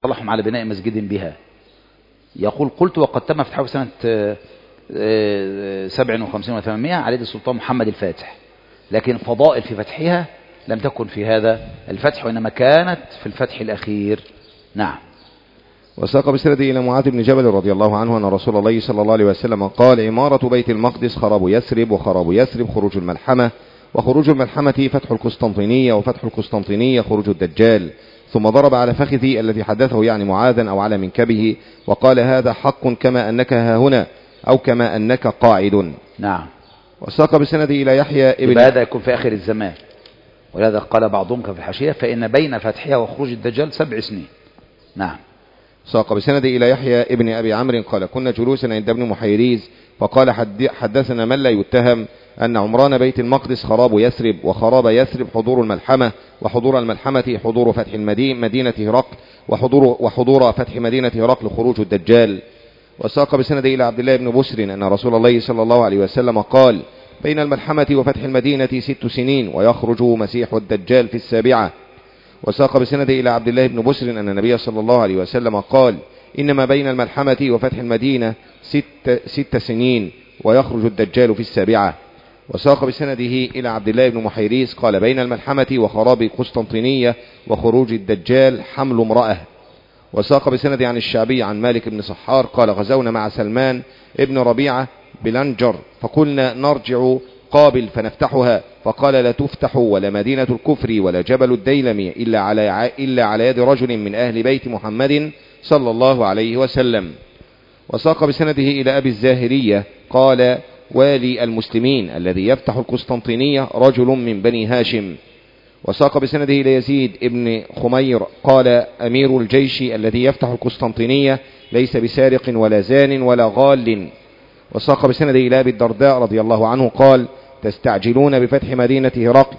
صلحهم على بناء مسجد بها. يقول قلت وقد تم فتحه في سنة 57 و800 على يد السلطان محمد الفاتح، لكن فضائل في فتحها لم تكن في هذا الفتح، وإنما كانت في الفتح الأخير. نعم. وساق بسنده إلى معاذ بن جبل رضي الله عنه أن رسول الله صلى الله عليه وسلم قال: عمارة بيت المقدس خراب يثرب، وخراب يثرب خروج الملحمة، وخروج الملحمة فتح القسطنطينية، وفتح القسطنطينية خروج الدجال. ثم ضرب على فخذه الذي حدثه يعني معاذا أو على منكبه وقال: هذا حق كما أنك ها هنا أو كما أنك قاعد. نعم. وساق بسنده إلى يحيى ابن هذا يكون في آخر الزمان، ولهذا قال بعضهم في الحاشية فإن بين فتحها وخروج الدجال 7 سنين. نعم. ساق بسنده إلى يحيى ابن أبي عمرو قال: كنا جلوسا عند ابن محيريز فقال: حدثنا من لا يتهم أن عمران بيت المقدس خراب يثرب، وخراب يثرب حضور الملحمة، وحضور الملحمة حضور فتح مدينة هرقل، وحضور فتح مدينة هرقل خروج الدجال. وساق بسنده إلى عبد الله بن بسر أن رسول الله صلى الله عليه وسلم قال: بين الملحمة وفتح المدينة 6 سنين، ويخرج مسيح الدجال في 7. وساق بسنده إلى عبد الله بن بسر أن النبي صلى الله عليه وسلم قال: إنما بين الملحمة وفتح المدينة 6 سنين، ويخرج الدجال في 7. وساق بسنده إلى عبد الله بن محيريز قال: بين الملحمة وخراب قسطنطينية وخروج الدجال حمل امرأة. وساق بسنده عن الشعبي عن مالك بن صحار قال: غزونا مع سلمان ابن ربيعة بلنجر، فقلنا نرجع قابل فنفتحها، فقال: لا تفتح ولا مدينة الكفر ولا جبل الديلم إلا على يد رجل من أهل بيت محمد صلى الله عليه وسلم. وساق بسنده إلى أبي الزاهرية قال: والي المسلمين الذي يفتح القسطنطينية رجل من بني هاشم. وساق بسنده إلى يزيد ابن خمير قال: أمير الجيش الذي يفتح القسطنطينية ليس بسارق ولا زان ولا غال. وساق بسنده إلى أبي الدرداء رضي الله عنه قال: تستعجلون بفتح مدينة هرقل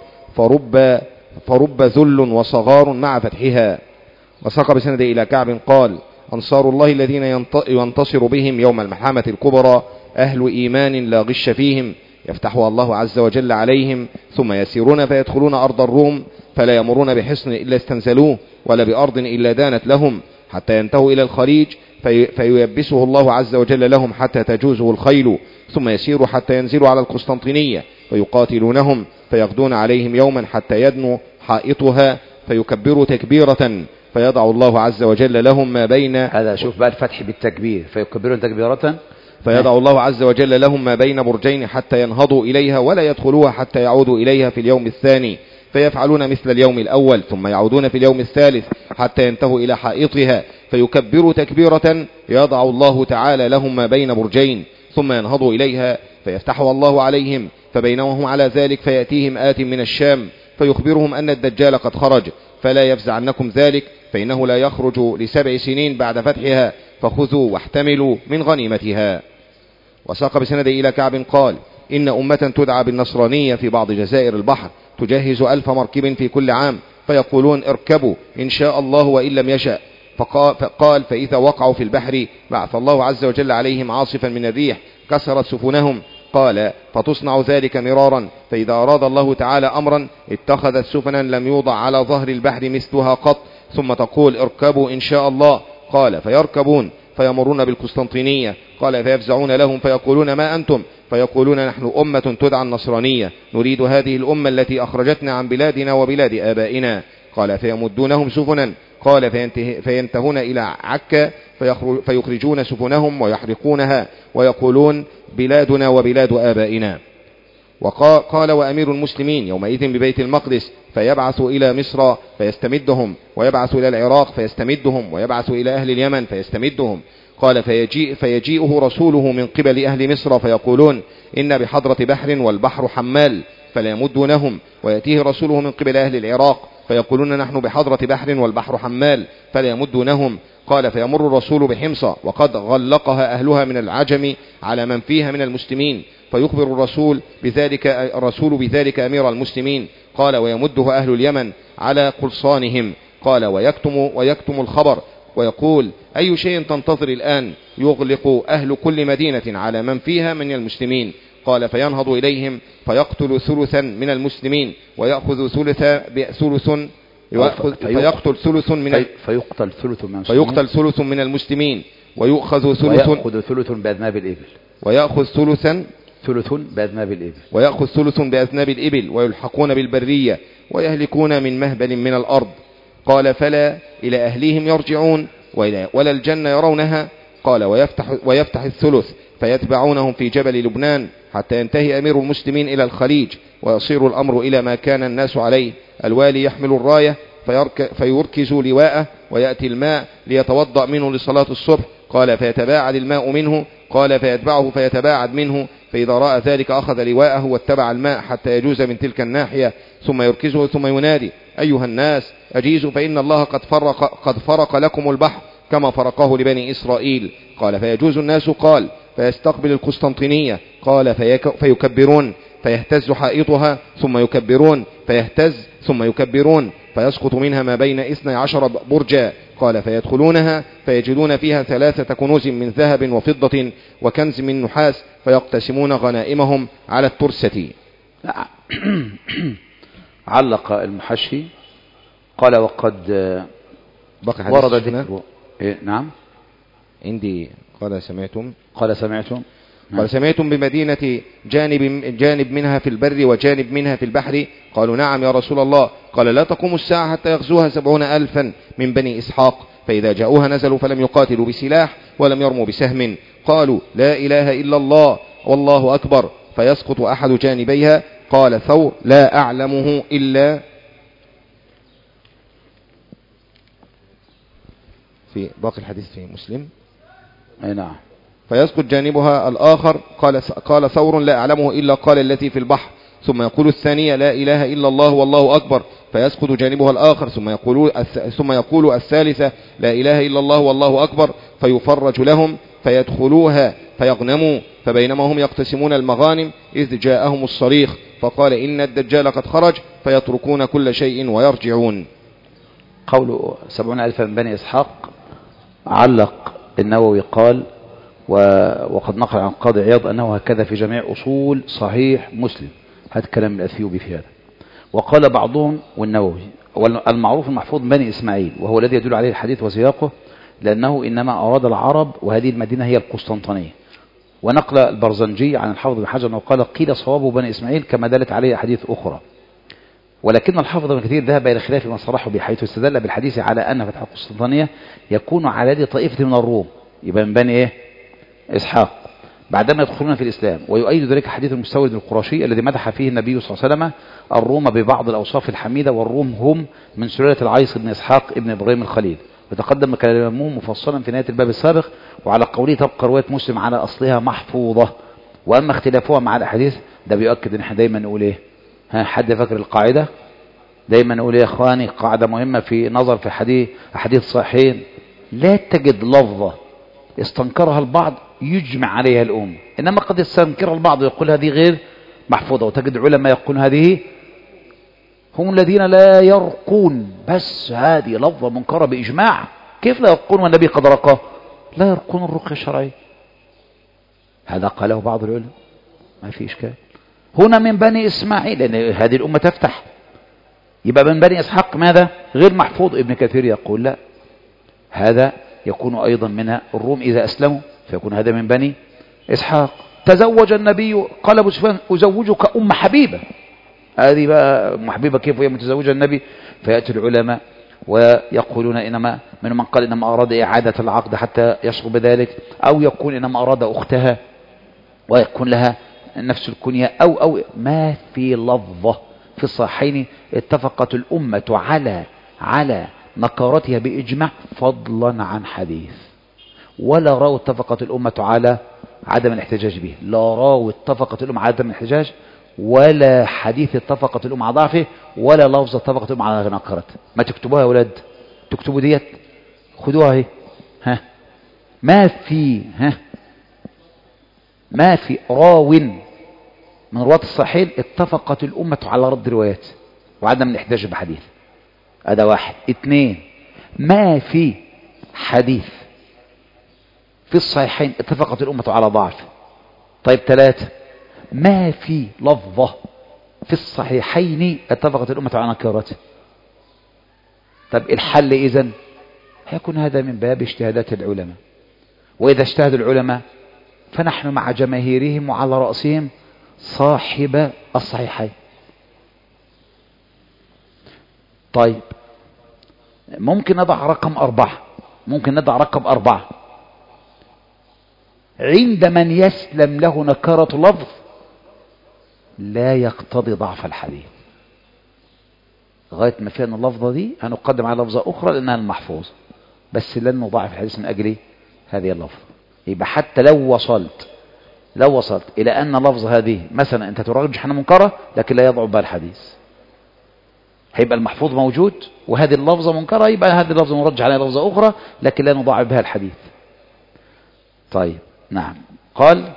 فرب ذل وصغار مع فتحها. وساق بسنده إلى كعب قال: أنصار الله الذين ينتصر بهم يوم الملحمة الكبرى أهل إيمان لا غش فيهم، يفتحها الله عز وجل عليهم، ثم يسيرون فيدخلون أرض الروم، فلا يمرون بحصن إلا استنزلوه، ولا بأرض إلا دانت لهم، حتى ينتهوا إلى الخليج فييبسه الله عز وجل لهم حتى تجوزه الخيل، ثم يسيروا حتى ينزلوا على القسطنطينية فيقاتلونهم، فيغدون عليهم يوما حتى يدنوا حائطها فيكبروا تكبيرة، فيضع الله عز وجل لهم ما بين هذا. شوف بقى الفتح بالتكبير، فيكبرون تكبيرة، فيضع الله عز وجل لهم ما بين برجين حتى ينهضوا إليها ولا يدخلوها حتى يعودوا إليها في اليوم الثاني، فيفعلون مثل اليوم الأول، ثم يعودون في اليوم الثالث حتى ينتهوا إلى حائطها فيكبروا تكبيرة، يضع الله تعالى لهم ما بين برجين، ثم ينهضوا إليها فيفتحوا الله عليهم، فبينما هم على ذلك فيأتيهم آت من الشام فيخبرهم أن الدجال قد خرج، فلا يفزعنكم ذلك، فإنه لا يخرج ل7 سنين بعد فتحها، فخذوا واحتملوا من غنيمتها. وساق بسند إلى كعب قال: إن أمة تدعى بالنصرانية في بعض جزائر البحر تجهز 1000 مركب في كل عام، فيقولون اركبوا إن شاء الله وإن لم يشاء. فقال: فإذا وقعوا في البحر بعث الله عز وجل عليهم عاصفا من الريح كسرت سفنهم. قال: فتصنع ذلك مرارا، فإذا أراد الله تعالى أمرا اتخذت سفنا لم يوضع على ظهر البحر مثلها قط، ثم تقول اركبوا إن شاء الله. قال: فيركبون فيمرون بالقسطنطينية. قال: فيفزعون لهم فيقولون: ما أنتم؟ فيقولون: نحن أمة تدعى النصرانية، نريد هذه الأمة التي أخرجتنا عن بلادنا وبلاد آبائنا. قال: فيمدونهم سفنا. قال: فينتهون إلى عكا فيخرجون سفنهم ويحرقونها ويقولون: بلادنا وبلاد آبائنا. وقال: وأمير المسلمين يومئذ ببيت المقدس فيبعث إلى مصر فيستمدهم، ويبعث إلى العراق فيستمدهم، ويبعث إلى أهل اليمن فيستمدهم. قال: فيجيئه رسوله من قبل أهل مصر فيقولون: إن بحضرة بحر والبحر حمال، فلا يمدونهم. ويأتيه رسوله من قبل أهل العراق فيقولون: نحن بحضرة بحر والبحر حمال، فلا يمدونهم. قال: فيمر الرسول بحمص وقد غلقها أهلها من العجم على من فيها من المسلمين، فيخبر الرسول بذلك أمير المسلمين. قال: ويمده أهل اليمن على قلصانهم. قال: ويكتم الخبر ويقول: أي شيء تنتظر الآن؟ يغلق أهل كل مدينة على من فيها من المسلمين. قال: فينهض إليهم فيقتل ثلثا من المسلمين ويأخذ ثلث فيقتل ثلث من فيقتل ثلث من المسلمين، فيقتل ثلث من المسلمين ويؤخذ ثلث بأذناب الإبل، ويأخذ ثلث بأذناب الإبل ويلحقون بالبرية ويهلكون من مهبل من الأرض. قال فلا إلى أهليهم يرجعون ولا الجنة يرونها. قال ويفتح الثلث فيتبعونهم في جبل لبنان حتى ينتهي أمير المسلمين إلى الخليج ويصير الأمر إلى ما كان الناس عليه. الوالي يحمل الراية فيركز لواءه ويأتي الماء ليتوضأ منه لصلاة الصبح. قال فيتباعد الماء منه. قال فيتبعه فيتباعد منه، فإذا رأى ذلك أخذ لواءه واتبع الماء حتى يجوز من تلك الناحية ثم يركزه ثم ينادي أيها الناس أجيزوا فإن الله قد فرق لكم البحر كما فرقه لبني إسرائيل. قال فيجوز الناس. قال فيستقبل القسطنطينية. قال فيكبرون فيهتز حائطها ثم يكبرون فيهتز ثم يكبرون فيسقط منها ما بين 12 برجا. قال فيدخلونها فيجدون فيها 3 كنوز من ذهب وفضة وكنز من نحاس فيقتسمون غنائمهم على الترسة. علق المحشي قال وقد ورد ذكر نعم عندي قال سمعتم نعم. سمعتم بمدينة جانب منها في البر وجانب منها في البحر. قالوا نعم يا رسول الله. قال لا تقوم الساعة حتى يغزوها 70,000 من بني إسحاق، فإذا جاءوها نزلوا فلم يقاتلوا بسلاح ولم يرموا بسهم. قالوا لا إله إلا الله والله أكبر فيسقط أحد جانبيها. قال ثور لا أعلمه إلا في باقي الحديث في مسلم. أي نعم. فيسقط جانبها الآخر. قال ثور لا أعلمه إلا قال التي في البحر. ثم يقول الثانية لا إله إلا الله والله أكبر فيسقط جانبها الآخر. ثم يقول الثالثة لا إله إلا الله والله أكبر فيفرج لهم فيدخلوها فيغنموا. فبينما هم يقتسمون المغانم إذ جاءهم الصريخ فقال إن الدجال قد خرج فيتركون كل شيء ويرجعون. قول 70,000 من بني إسحاق علق النووي قال وقد نقل عن قاضي عياض أنه هكذا في جميع أصول صحيح مسلم. هذا كلام الأثيوبي في هذا. وقال بعضهم والنووي المعروف المحفوظ بني إسماعيل وهو الذي يدل عليه الحديث وسياقه لأنه إنما أراد العرب وهذه المدينة هي القسطنطينية. ونقل البرزنجي عن الحافظ بن حجر أنه قال قيل صوابه بني إسماعيل كما دلت عليه أحاديث أخرى. ولكن الحافظ ابن كثير ذهب إلى خلاف ما صرحه به حيث استدل بالحديث على أن فتح القسطنطينية يكون على يد طائفة من الروم يبقى من بني إسحاق بعدما يدخلون في الإسلام. ويؤيد ذلك حديث المستورد القرشي الذي مدح فيه النبي صلى الله عليه وسلم الروم ببعض الأوصاف الحميدة والروم هم من سلالة العيص بن إسحاق ابن إبراهيم الخليل. وتقدم كلامه مفصلا في نهاية الباب السابق. وعلى قوله تبقى رواية مسلم على أصلها محفوظة. وأما اختلافها مع الأحاديث ده بيؤكد ان احنا دايما نقول ايه حد فاكر القاعدة دايما نقول يا اخواني قاعدة مهمة في نظر في حديث صحيحين لا تجد لفظة استنكرها البعض يجمع عليها الأمة إنما قد يستنكرها البعض ويقول هذه غير محفوظة. وتجد علماء يقول هذه هم الذين لا يرقون بس هذه لفظة منكرة بإجماع. كيف لا يرقون والنبي قد رقاه؟ لا يرقون الرقية الشرعية. هذا قاله بعض العلماء ما في إشكال. هنا من بني إسماعيل لأن هذه الأمة تفتح يبقى من بني إسحاق ماذا غير محفوظ. ابن كثير يقول لا هذا يكون أيضا من الروم إذا أسلموا فيكون هذا من بني إسحاق. تزوج النبي قال أبو سفيان أزوجك أم حبيبة. هذه بقى أم حبيبة كيف هي متزوجة النبي؟ فيأتي العلماء ويقولون إنما من قال إنما أراد إعادة العقد حتى يشغل بذلك أو يكون إنما أراد أختها ويكون لها نفس الكنية أو ما في لفظة في الصحيحين اتفقت الأمة على نكارتها بإجماع فضلا عن حديث ولا راو اتفقت الأمة على عدم الاحتجاج به. لا راو اتفقت الأمة على عدم الاحتجاج ولا حديث اتفقت الأمة على ضعفه ولا لفظ اتفقت الأمة على نكرته. ما تكتبوها يا ولاد تكتبوا ديت خدوها اهي ما في راو من رواة الصحيحين اتفقت الأمة على رد روايات وعدم الاحتجاج بحديث. هذا واحد. 2 ما في حديث في الصحيحين اتفقت الأمة على ضعف. طيب 3 ما في لفظة في الصحيحين اتفقت الأمة على نكارته. طب الحل إذن هيكون هذا من باب اجتهادات العلماء، وإذا اجتهد العلماء فنحن مع جماهيرهم وعلى رأسهم صاحب الصحيحين. طيب ممكن نضع رقم 4، ممكن نضع رقم 4 عند من يسلم له نكارة لفظ لا يقتضي ضعف الحديث، لغاية ما فيها أن اللفظة دي هنقدم على لفظة أخرى لأنها المحفوظ، بس لن نضاعف الحديث من أجل هذه اللفظة. يبقى حتى لو وصلت إلى أن اللفظة هذه مثلا أنت ترجح أنها منكرة لكن لا يضعف بها الحديث، هيبقى المحفوظ موجود وهذه اللفظة منكرة، يبقى هذه اللفظة نرجح عليها لفظة أخرى لكن لا نضاعف بها الحديث. طيب نعم. قال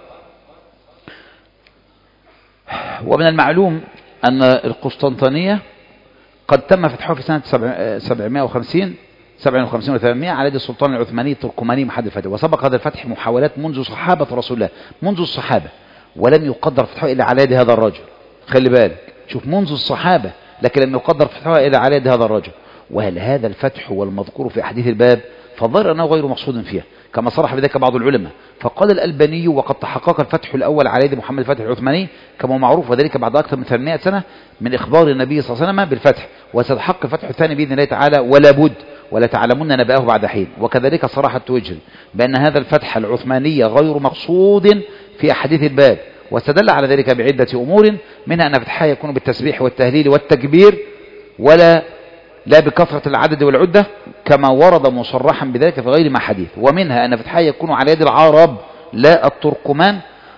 ومن المعلوم أن القسطنطينية قد تم فتحها في سنة 757 و800 على يد السلطان العثماني التركماني محل الفتح، وسبق هذا الفتح محاولات منذ صحابة رسول الله، منذ الصحابة، ولم يقدر فتحها إلا على يد هذا الرجل. خلي بالك، شوف، منذ الصحابة لكن لم يقدر فتحها إلا على يد هذا الرجل. وهل هذا الفتح هو المذكور في أحاديث الباب؟ فالظاهر أنه غير مقصود فيها كما صرح بذلك بعض العلماء. فقال الألباني وقد تحقق الفتح الأول على يد محمد الفتح العثماني كما معروف، وذلك بعد أكثر من 800 سنة من إخبار النبي صلى الله عليه وسلم بالفتح، وستحقق الفتح الثاني بإذن الله تعالى ولا بد، ولا تعلمون نبأه بعد حين. وكذلك صرح التوجري بأن هذا الفتح العثماني غير مقصود في أحاديث الباب، واستدل على ذلك بعدة أمور، منها أن فتحها يكون بالتسبيح والتهليل والتكبير لا بكثرة العدد والعدة كما ورد مصرحا بذلك في غير ما حديث، ومنها أن فتحها يكون على يد العرب لا التركمان،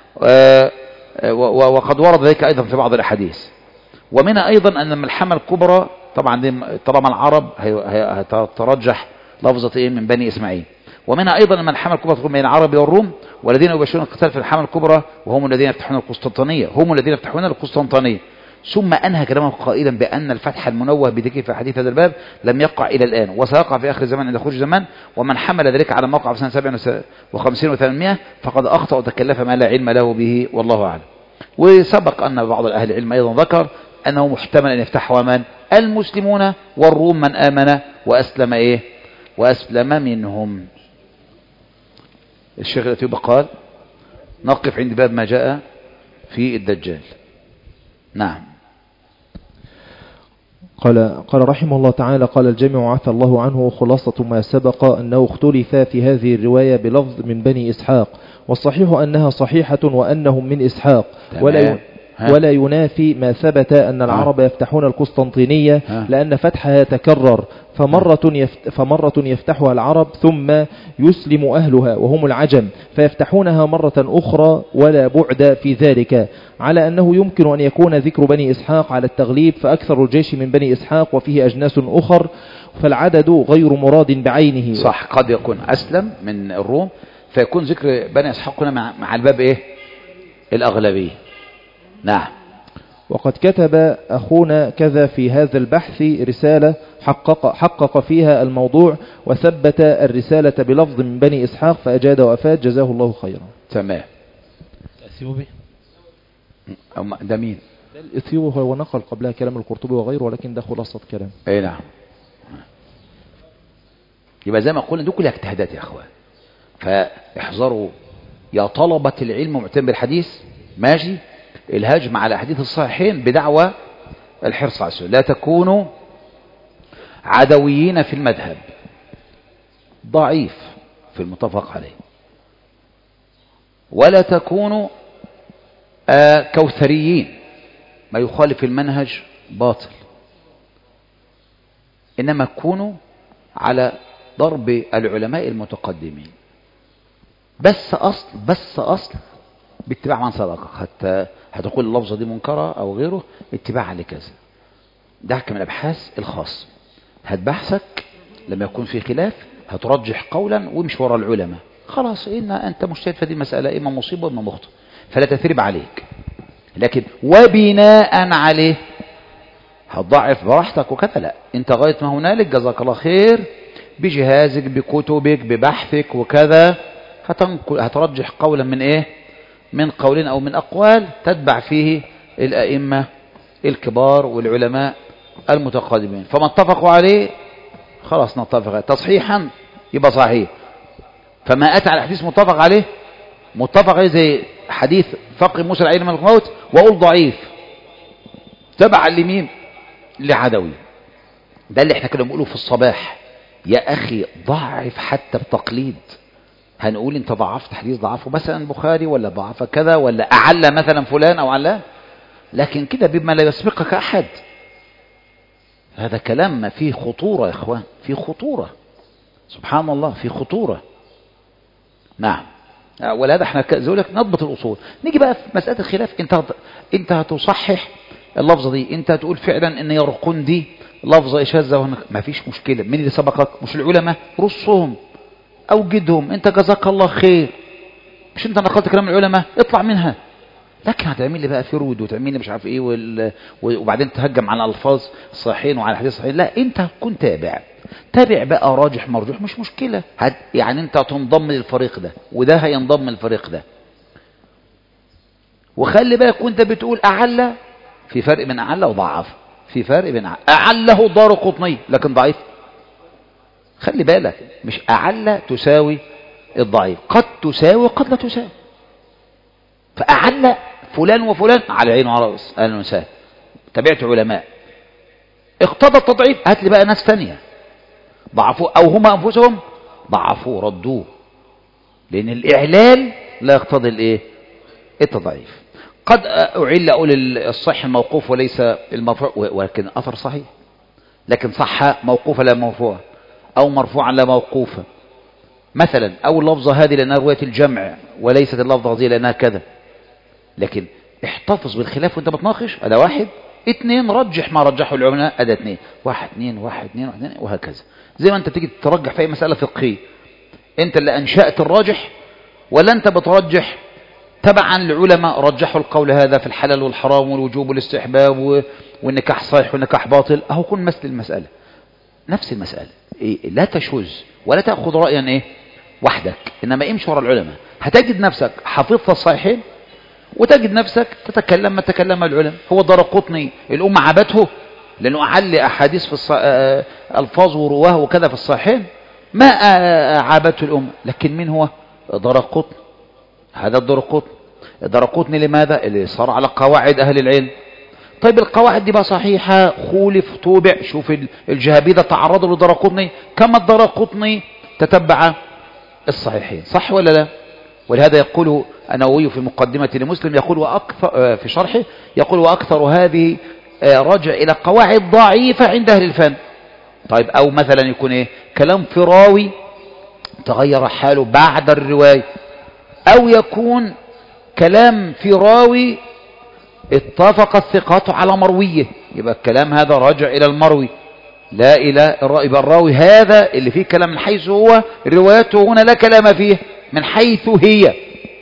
وقد ورد ذلك أيضا في بعض الأحاديث. ومنها أيضا أن الملحمة الكبرى طالما العرب هترجح لفظة من بني إسماعيل. ومنها أيضا أن الملحمة الكبرى تكون بين العرب والروم، والذين يبشرون القتال في الملحمة الكبرى وهم الذين يفتحون القسطنطينية. ثم أنهى كلامه قائلا بأن الفتح المنوه بذكر في حديث هذا الباب لم يقع إلى الآن، وسيقع في آخر الزمان عند خروج الزمان، ومن حمل ذلك على موقع في سنة 57 و800 فقد أخطأ وتكلف ما لا علم له به، والله أعلم. وسبق أن بعض أهل العلم أيضا ذكر أنه محتمل أن يفتحوا من المسلمون والروم من آمن وأسلم منهم. الشيخ الأتيوبي قال نقف عند باب ما جاء في الدجال. نعم. قال رحمه الله تعالى: قال الجامع عفى الله عنه: خلاصة ما سبق أنه اختلف في هذه الرواية بلفظ من بني إسحاق، والصحيح أنها صحيحة وأنهم من إسحاق، ولا ينافي ما ثبت أن العرب يفتحون القسطنطينية لأن فتحها يتكرر، فمرة يفتحها العرب ثم يسلم أهلها وهم العجم فيفتحونها مرة أخرى، ولا بعد في ذلك، على أنه يمكن أن يكون ذكر بني إسحاق على التغليب، فأكثر الجيش من بني إسحاق وفيه أجناس أخر، فالعدد غير مراد بعينه. صح، قد يكون أسلم من الروم فيكون ذكر بني إسحاق هنا مع الباب الأغلبية. نعم. وقد كتب أخونا كذا في هذا البحث رسالة حقق فيها الموضوع وثبت الرسالة بلفظ من بني إسحاق فأجاد وأفاد، جزاه الله خيرا. تمام. الأثيوبي ده مين؟ الأثيوبي هو نقل قبلها كلام القرطبي وغيره، ولكن ده خلاصة كلام. اي نعم. يبقى زي ما قلنا دي كلها اجتهادات يا اخوان، فاحذروا يا طلبة العلم معتمد بالحديث، ماشي، الهجم على حديث الصحيحين بدعوى الحرص على السنة، لا تكونوا عدويين في المذهب، ضعيف في المتفق عليه، ولا تكونوا كوثريين، ما يخالف المنهج باطل، إنما كونوا على ضرب العلماء المتقدمين، بس أصل باتباع من سبقك. حتى هتقول اللفظة دي منكرة أو غيره، اتباعا لكذا. ده حكم الأبحاث الخاص، هتبحثك لما يكون في خلاف هترجح قولا ومش وراء العلماء، خلاص إن أنت مجتهد في هذه المسألة، إما مصيبة وإما مخطئ، فلا تثريب عليك. لكن وبناء عليه هتضعف براحتك وكذا، لا، انت غاية ما هنالك جزاك الله خير بجهازك بكتبك ببحثك وكذا هترجح قولا من قولين أو من أقوال تتبع فيه الأئمة الكبار والعلماء المتقدمين، فما اتفقوا عليه خلاص نتفق تصحيحا يبقى صحيح. فما أتى على حديث متفق عليه زي حديث فقر موسى العين من الموت وأقول ضعيف تبع لمين؟ لعدوي. ده اللي احنا كنا بنقوله في الصباح. يا أخي ضعف حتى بتقليد. هنقول انت ضعفت حديث ضعفه مثلا البخاري ولا ضعف كذا ولا أعلى مثلا فلان أو علاه، لكن كده بما لا يسبقك أحد. هذا كلام ما فيه خطورة يا إخوان، فيه خطورة سبحان الله، فيه خطورة. نعم. ولهذا احنا زي لك نضبط الأصول. نيجي بقى في مسألة الخلاف. انت هتصحح اللفظة دي، انت هتقول فعلا ان يرقون دي لفظة شاذة، ما فيش مشكلة. مين اللي سبقك؟ مش العلماء؟ رصهم أوجدهم، انت جزاك الله خير، مش انت نقلت كلام العلماء، اطلع منها. لكن هتعمل لي بقى فرود وتعمل لي مش عارف ايه وبعدين تهجم على الفاظ الصحيحين وعلى الحديث الصحيح. لا، انت كن تابع بقى راجح مرجوح مش مشكلة. يعني انت هتنضم للفريق ده وده هينضم للفريق ده. وخلي بالك وانت بتقول أعلى، في فرق بين أعلى وضعف. في فرق بين أعله الدارقطني لكن ضعيف. خلي بالك مش أعلى تساوي الضعيف، قد تساوي قد لا تساوي. فأعلى فلان وفلان على عين وعلى رأس، أهلا وسهلا، تابعت علماء. اقتضى التضعيف، هات لي بقى ناس ثانيه ضعفوه أو هم أنفسهم ضعفوه ردوه، لأن الإعلال لا يقتضي الإيه؟ التضعيف. قد أعل أقول الصح الموقوف وليس المرفوع، ولكن أثر صحيح، لكن صح موقوفة لا مرفوع، أو مرفوعا لا موقوفة مثلا، أو اللفظة هذه لأنها رواية الجمع وليست اللفظة هذه لأنها كذا. لكن احتفظ بالخلاف وانت بتناقش. هذا واحد. اثنين، رجح ما رجحه العلماء. هذا اثنين. واحد اثنين واحد اثنين واحد اثنين وهكذا. زي ما انت تيجي ترجح في أي مسألة فقهية، انت اللي أنشأت الراجح ولا انت بترجح تبعا العلماء رجحوا القول هذا في الحلال والحرام والوجوب والاستحباب والنكاح صحيح والنكاح باطل. اهو كن مثل المسألة نفس المسألة. إيه؟ لا تشوز ولا تأخذ رأيا ايه وحدك، انما امشي ورا العلماء. هتجد نفسك حفظت الصحيحين وتجد نفسك تتكلم ما تكلم العلماء. هو الدارقطني الأمة عابته لأنه أعل أحاديث في الفاظ ورواه وكذا في الصحيحين، ما عابته الأمة. لكن من هو؟ دارقطني. هذا الدارقطني لماذا؟ اللي صار على قواعد أهل العلم. طيب القواعد دي بقى صحيحة، خولف، توبع. شوف الجهابذة تعرضوا للدارقطني كما الدارقطني تتبع الصحيحين، صح ولا لا؟ ولهذا يقول النووي في مقدمة لمسلم، يقول وأكثر في شرحه، يقول وأكثر هذه رجع إلى قواعد ضعيفة عند أهل الفن. طيب أو مثلا يكون إيه؟ كلام في راوي تغير حاله بعد الرواية، أو يكون كلام في راوي اتفق الثقات على مرويه، يبقى الكلام هذا راجع إلى المروي لا إلى الراوي. يبقى الراوي هذا اللي فيه كلام من حيث هو، روايته هنا لا كلام فيه من حيث هي،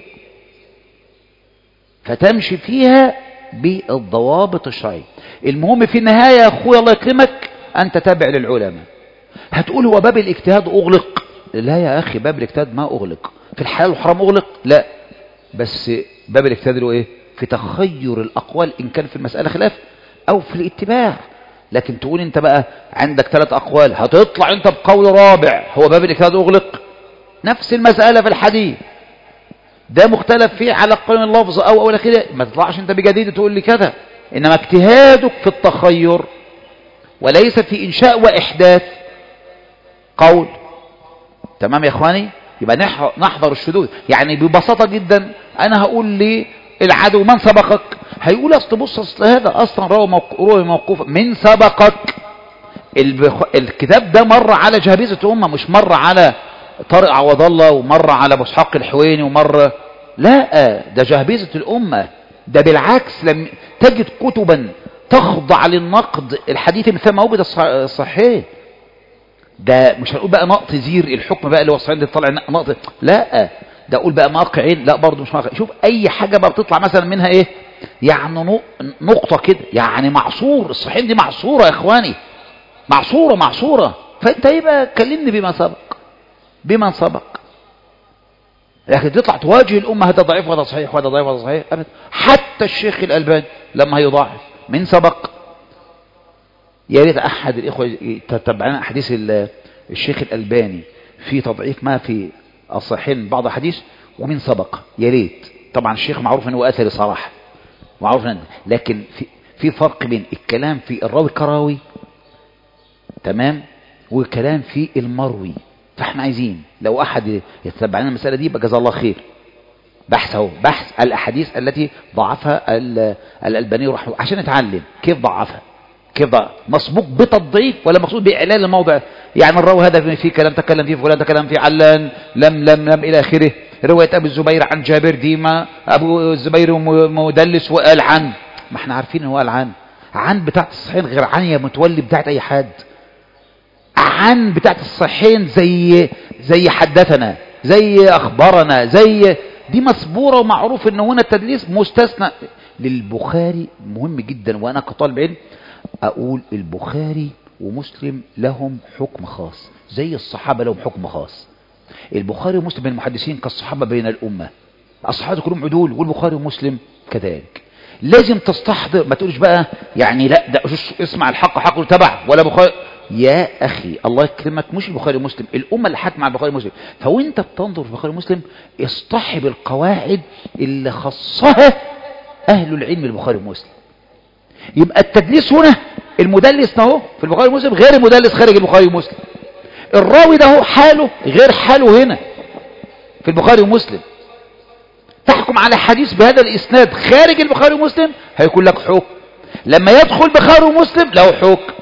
فتمشي فيها بالضوابط الشرعية. المهم في النهاية يا أخوي الله يكرمك أن تتابع للعلماء. هتقول هو باب الاجتهاد أغلق؟ لا يا أخي، باب الاجتهاد ما أغلق. في الحلال والحرام أغلق؟ لا، بس باب الاجتهاد له إيه؟ في تخير الأقوال إن كان في المسألة خلاف أو في الاتباع. لكن تقول أنت بقى عندك 3 أقوال هتطلع أنت بقول رابع، هو باب الاجتهاد أغلق؟ نفس المسألة في الحديث ده مختلف فيه على قول اللفظ أو كده، ما تطلعش أنت بجديد تقول لي كذا، إنما اجتهادك في التخير وليس في إنشاء وإحداث قول. تمام يا إخواني؟ يبقى نحضر الشذوذ. يعني ببساطة جدا أنا هقول لي العدو من سبقك، هيقول أصل بص أصل هذا أصلا روى موقوف من سبقك. الكتاب ده مر على جهابذة أمة، مش مر على طارق عوض الله ومر على ابو اسحاق الحويني ومر، لا، ده جهبذة الأمة. ده بالعكس لم تجد كتبا تخضع للنقد الحديث مثل ما وجد الصحيح. ده مش هنقول بقى نقط زير الحكم بقى اللي هو الصحيح اللي طلع نقط، لا، ده اقول بقى موقعين، لا برضه مش موقع. شوف اي حاجة بقى بتطلع مثلا منها ايه يعني نقطة كده، يعني معصور. الصحيح دي معصورة يا اخواني، معصورة. فانت يبقى كلمني بمن سبق. لكن تطلع تواجه الأمة هذا ضعيف وهذا صحيح وهذا ضعيف وهذا صحيح أبدا. حتى الشيخ الألباني لما هيضاعف من سبق، يا ريت أحد الإخوة يتبعنا أحاديث الشيخ الألباني في تضعيف ما في الصحيحين بعض حديث ومن سبق، يا ريت. طبعا الشيخ معروف أنه أثري صراحة، معروف أنه، لكن في فرق بين الكلام في الراوي كراوي، تمام، وكلام في المروي. فاحنا عايزين لو أحد يتبعنا المسألة دي بجزا الله خير، بحث الأحاديث التي ضعفها الألباني رحمه عشان نتعلم كيف ضعفها، كيف مسبوق بتضعيف ولا مقصود بإعلان الموضع. يعني الراوي هذا في كلام تكلم فيه فلان، تكلم فيه علان، لم إلى آخره. رواية أبو الزبير عن جابر ديما أبو الزبير مدلس وقال عن، ما احنا عارفين هو قال عن بتاعت الصحيحين غير عن يا متولي بتاعت أي حد. عن بتاعت الصحيحين زي حدثنا، زي أخبرنا، زي دي مصبورة ومعروف ان هنا التدليس مستثنى. للبخاري مهم جدا، وانا كطالب علم اقول البخاري ومسلم لهم حكم خاص زي الصحابة لهم حكم خاص. البخاري ومسلم بين المحدثين كالصحابة بين الأمة، الصحابة كلهم عدول، والبخاري ومسلم كذلك. لازم تستحضر، ما تقولش بقى يعني لا ده اسمع الحق حق تبع ولا بخاري. يا أخي الله يكرمك، مش البخاري ومسلم، الأمة اللي حكم على البخاري ومسلم. فوانت بتنظر في البخاري ومسلم اصطحب القواعد اللي خصها أهل العلم البخاري ومسلم. يبقى التدليس هنا المدلس ده في البخاري ومسلم غير المدلس خارج البخاري ومسلم. الراوي ده حاله غير حاله هنا في البخاري ومسلم. تحكم على حديث بهذا الإسناد خارج البخاري ومسلم هيكون لك حكم، لما يدخل البخاري ومسلم له حكم.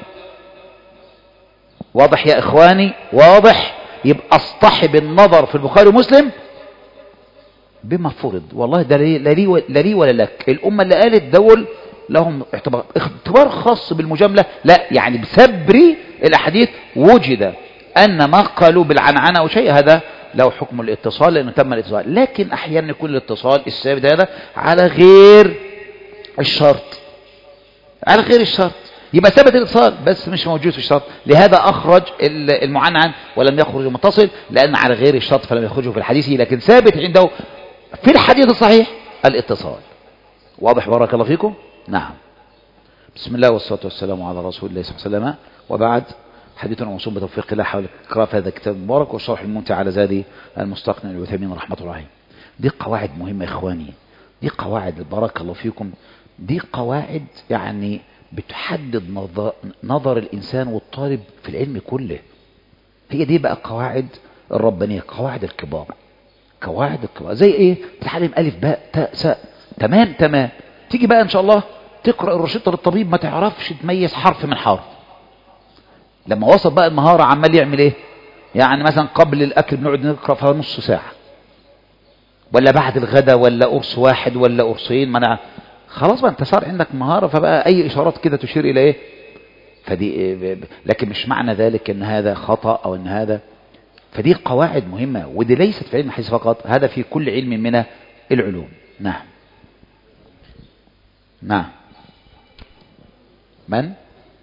واضح يا إخواني؟ واضح. يبقى اصطحب النظر في البخاري ومسلم بما فرض. والله ده لا لي ولا لك. الأمة اللي قالت دول لهم اختبار خاص بالمجاملة، لا يعني بسبر الأحاديث وجد أن ما قالوا بالعنعنة أو شيء هذا له حكم الاتصال لأنه تم الاتصال. لكن أحيانا يكون الاتصال الثابت هذا على غير الشرط، على غير الشرط، يبقى ثبت الاتصال بس مش موجود في الشرط. لهذا أخرج المعنعن ولم يخرج المتصل لأن على غير الشرط فلم يخرجه في الحديث، لكن ثابت عنده في الحديث الصحيح الاتصال. واضح بارك الله فيكم؟ نعم. بسم الله والصلاة والسلام على رسول الله صلى الله عليه وسلم، وبعد. حديثنا موصول بتوفيق الله حول قراءة هذا الكتاب المبارك والشرح الممتع على زاد المستقنع العثيمين رحمة الله عليه. دي قواعد مهمة يا إخواني، دي قواعد بارك الله فيكم، دي قواعد يعني بتحدد نظر الإنسان والطالب في العلم كله. هي دي بقى قواعد الربانية، قواعد الكبار، قواعد الكبار. زي ايه؟ تتعلم ألف باء تاء ساء، تمام. تيجي بقى إن شاء الله تقرأ الروشتة للطبيب ما تعرفش تميز حرف من حرف. لما وصل بقى المهارة عمال يعمل ايه؟ يعني مثلا قبل الأكل بنقعد نقرأ فيها نص ساعة، ولا بعد الغداء، ولا قرص واحد ولا قرصين. خلاص بقى انت صار عندك مهارة، فبقى أي إشارات كده تشير إلى ايه؟ فدي لكن مش معنى ذلك ان هذا خطأ او ان هذا. فدي قواعد مهمة، ودي ليست في علم الحديث فقط، هذا في كل علم من العلوم. نعم. من؟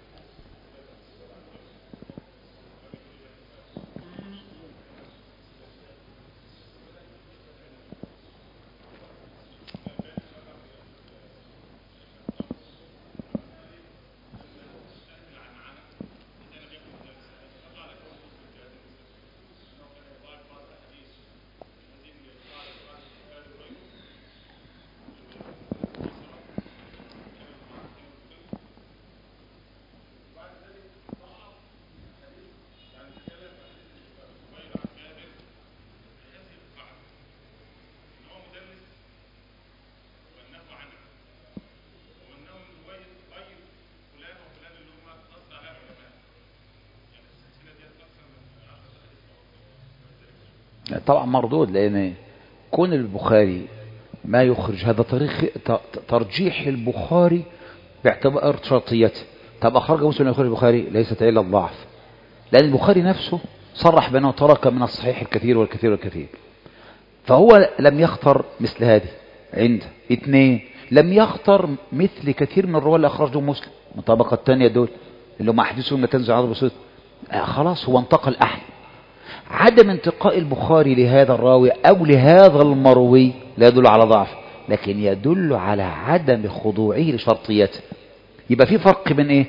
طبعا مردود، لأن كون البخاري ما يخرج هذا ترجيح البخاري باعتبار شرطيته. طب أخرج مسلم يخرج البخاري ليست إلا الضعف، لأن البخاري نفسه صرح بأنه ترك من الصحيح الكثير والكثير والكثير، فهو لم يختر مثل هذه. عنده اثنين لم يختر مثل كثير من الرواة اللي أخرجهم مسلم من طبقة الثانية، دول اللي هم أحدثهم لا تنزع عضو بسيط. خلاص هو انتقل أحد. عدم انتقاء البخاري لهذا الراوي أو لهذا المروي لا يدل على ضعف، لكن يدل على عدم خضوعه لشرطيته. يبقى في فرق بين ايه؟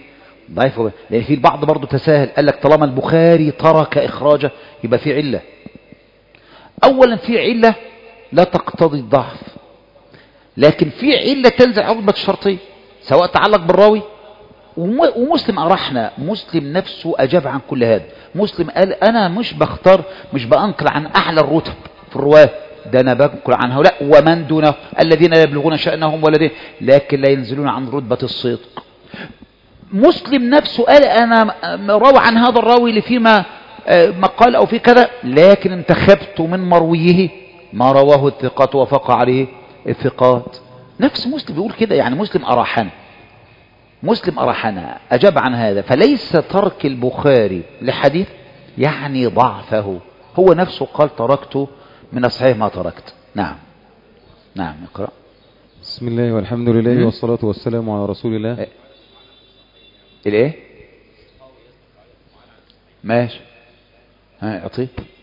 ضعيف لأن في البعض برضو تساهل قال لك طالما البخاري ترك إخراجه يبقى في علة. أولا في علة لا تقتضي الضعف، لكن في علة تنزل عقبة الشرطية سواء تعلق بالراوي. ومسلم أرحنا، مسلم نفسه أجاب عن كل هذا. مسلم قال أنا مش بختار، مش بأنقل عن أعلى الرتب في الرواة، ده أنا بنقل عن هؤلاء ومن دونه الذين لا يبلغون شأنهم ولا لكن لا ينزلون عن رتبة الصدق. مسلم نفسه قال أنا روى عن هذا الراوي اللي فيما مقال أو في كذا، لكن انتخبت من مرويه ما رواه الثقات وفق عليه الثقات. نفس مسلم بيقول كده، يعني مسلم أراحنا، مسلم أراحنا أجاب عن هذا. فليس ترك البخاري لحديث يعني ضعفه، هو نفسه قال تركته من الصحيح ما تركت. نعم نعم اقرأ. بسم الله والحمد لله والصلاة والسلام على رسول الله. الايه ماشي اعطيه.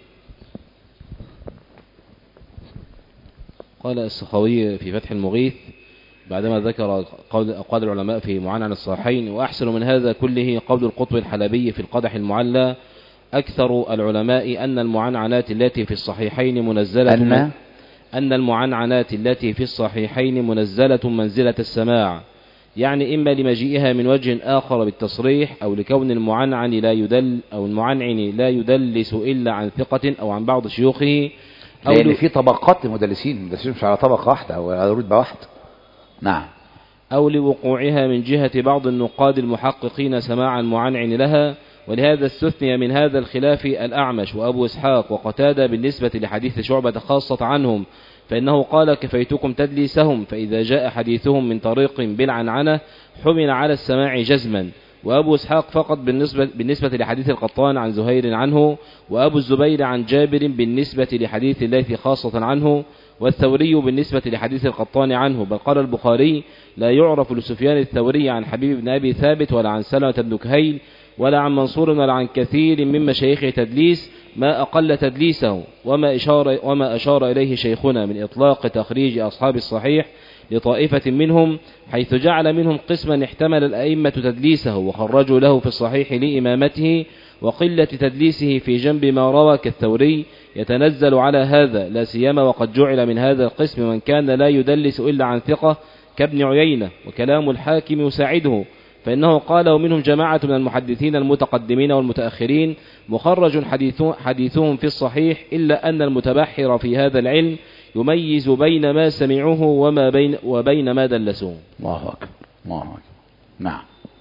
قال السخاوي في فتح المغيث بعدما ذكر أقوال العلماء في معنعن الصحيحين: وأحسن من هذا كله قول القطب الحلبي في القدح المعلى: أكثر العلماء أن المعنعنات التي في الصحيحين منزلة أن المعنعنات التي في الصحيحين منزلة منزلة السماع، يعني إما لمجيئها من وجه آخر بالتصريح، أو لكون المعنعن لا يدلس إلا عن ثقة أو عن بعض شيوخه، أو لأن في طبقات للمدلسين مش على طبقة واحدة أو على رتبة واحدة. نعم. أو لوقوعها من جهة بعض النقاد المحققين سماع المعنعن لها. ولهذا استثني من هذا الخلاف الأعمش وأبو إسحاق وقتادة بالنسبة لحديث شعبة خاصة عنهم، فإنه قال: كفيتكم تدليسهم، فإذا جاء حديثهم من طريق بالعنعنة حمل على السماع جزما. وأبو إسحاق فقط بالنسبة لحديث القطان عن زهير عنه، وأبو الزبير عن جابر بالنسبة لحديث الليث خاصة عنه، والثوري بالنسبة لحديث القطان عنه. بل قال البخاري: لا يعرف لسفيان الثوري عن حبيب بن أبي ثابت ولا عن سلمة بن كهيل ولا عن منصور ولا عن كثير من مشايخ تدليس ما أقل تدليسه، وما أشار إليه شيخنا من إطلاق تخريج أصحاب الصحيح لطائفة منهم، حيث جعل منهم قسما احتمل الأئمة تدليسه وخرجوا له في الصحيح لإمامته وقلة تدليسه في جنب ما روى كالثوري، يتنزل على هذا، لا سيما وقد جعل من هذا القسم من كان لا يدلس إلا عن ثقة كابن عيينة، وكلام الحاكم يساعده، فإنه قال: ومنهم جماعة من المحدثين المتقدمين والمتأخرين مخرج حديثهم في الصحيح، إلا أن المتبحر في هذا العلم يميز بين ما سمعوه وبين ما دلسوه. الله أكبر الله أكبر. نعم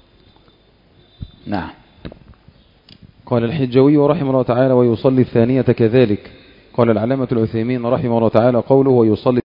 نعم. قال الحجوي رحمه الله تعالى: ويصلي الثانية كذلك. قال العلامة العثيمين رحمه الله تعالى: قوله ويصلي